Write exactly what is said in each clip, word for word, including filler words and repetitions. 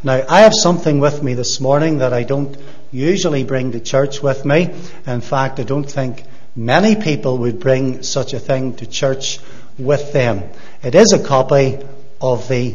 Now, I have something with me this morning that I don't usually bring to church with me. In fact, I don't think many people would bring such a thing to church with them. It is a copy of the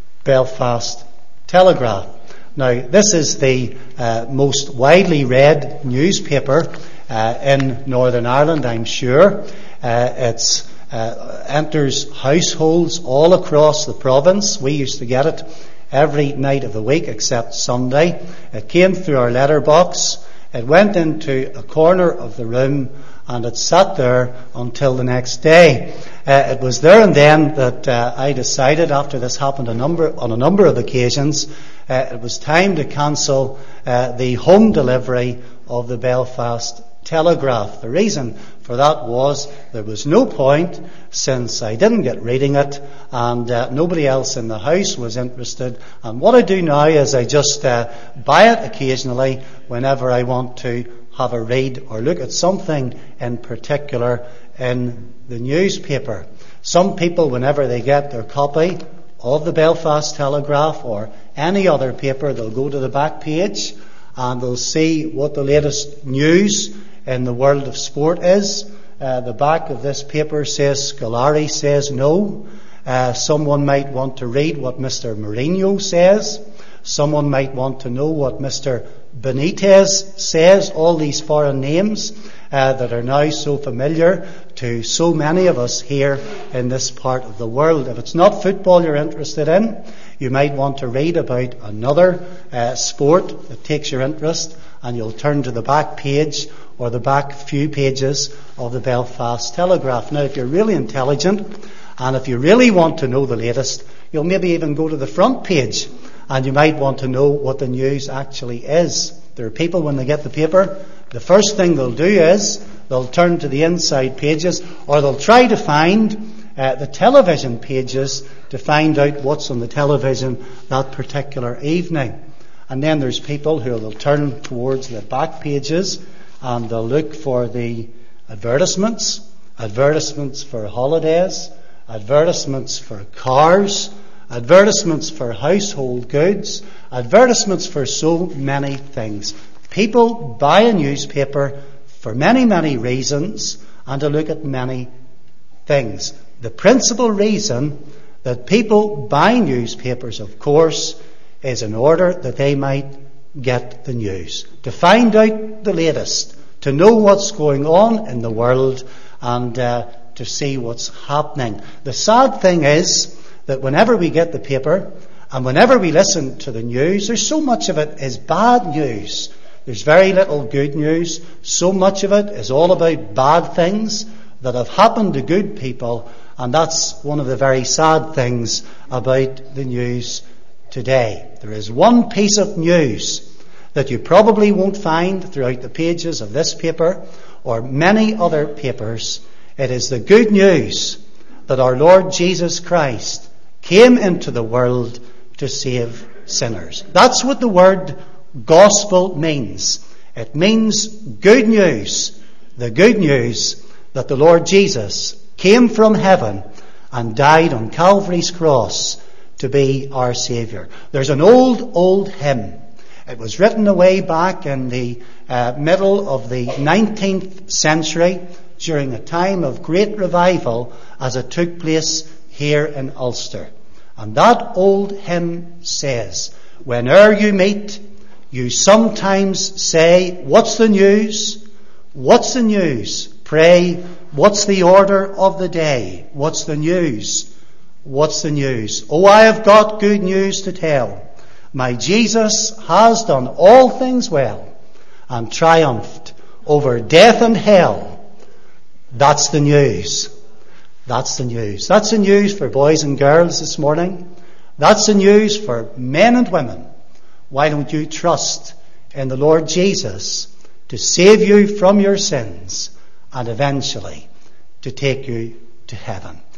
Belfast Telegraph. Now, this is the uh, most widely read newspaper uh, in Northern Ireland, I'm sure. Uh, it uh, enters households all across the province. We used to get it every night of the week except Sunday. It came through our letterbox. It went into a corner of the room and it sat there until the next day. Uh, it was there and then that uh, I decided, after this happened a number on a number of occasions, uh, it was time to cancel uh, the home delivery of the Belfast Telegraph. The reason for that was there was no point, since I didn't get reading it and uh, nobody else in the house was interested. And what I do now is I just uh, buy it occasionally whenever I want to have a read or look at something in particular in the newspaper. Some people, whenever they get their copy of the Belfast Telegraph or any other paper, they'll go to the back page and they'll see what the latest news in the world of sport is. Uh, the back of this paper says Scolari says no. Uh, someone might want to read what Mister Mourinho says. Someone might want to know what Mister Benitez says. All these foreign names uh, that are now so familiar to so many of us here in this part of the world. If it's not football you're interested in, you might want to read about another uh, sport that takes your interest, and you'll turn to the back page or the back few pages of the Belfast Telegraph. Now, if you're really intelligent and if you really want to know the latest, you'll maybe even go to the front page and you might want to know what the news actually is. There are people, when they get the paper, the first thing they'll do is they'll turn to the inside pages, or they'll try to find uh, the television pages to find out what's on the television that particular evening. And then there's people who will turn towards the back pages and they'll look for the advertisements, advertisements for holidays, advertisements for cars, advertisements for household goods, advertisements for so many things. People buy a newspaper for many, many reasons and to look at many things. The principal reason that people buy newspapers, of course, is in order that they might get the news, to find out the latest, to know what's going on in the world and uh, to see what's happening. The sad thing is that whenever we get the paper and whenever we listen to the news, there's so much of it is bad news. There's very little good news. So much of it is all about bad things that have happened to good people, and that's one of the very sad things about the news today. There is one piece of news that you probably won't find throughout the pages of this paper or many other papers. It is the good news that our Lord Jesus Christ came into the world to save sinners. That's what the word gospel means. It means good news. The good news that the Lord Jesus came from heaven and died on Calvary's cross to be our Saviour. There's an old, old hymn. It was written away back in the uh, middle of the nineteenth century during a time of great revival as it took place here in Ulster. And that old hymn says, "Whene'er you meet, you sometimes say, 'What's the news? What's the news? Pray, what's the order of the day? What's the news? What's the news? Oh, I have got good news to tell. My Jesus has done all things well and triumphed over death and hell.'" That's the news. That's the news. That's the news for boys and girls this morning. That's the news for men and women. Why don't you trust in the Lord Jesus to save you from your sins and eventually to take you to heaven?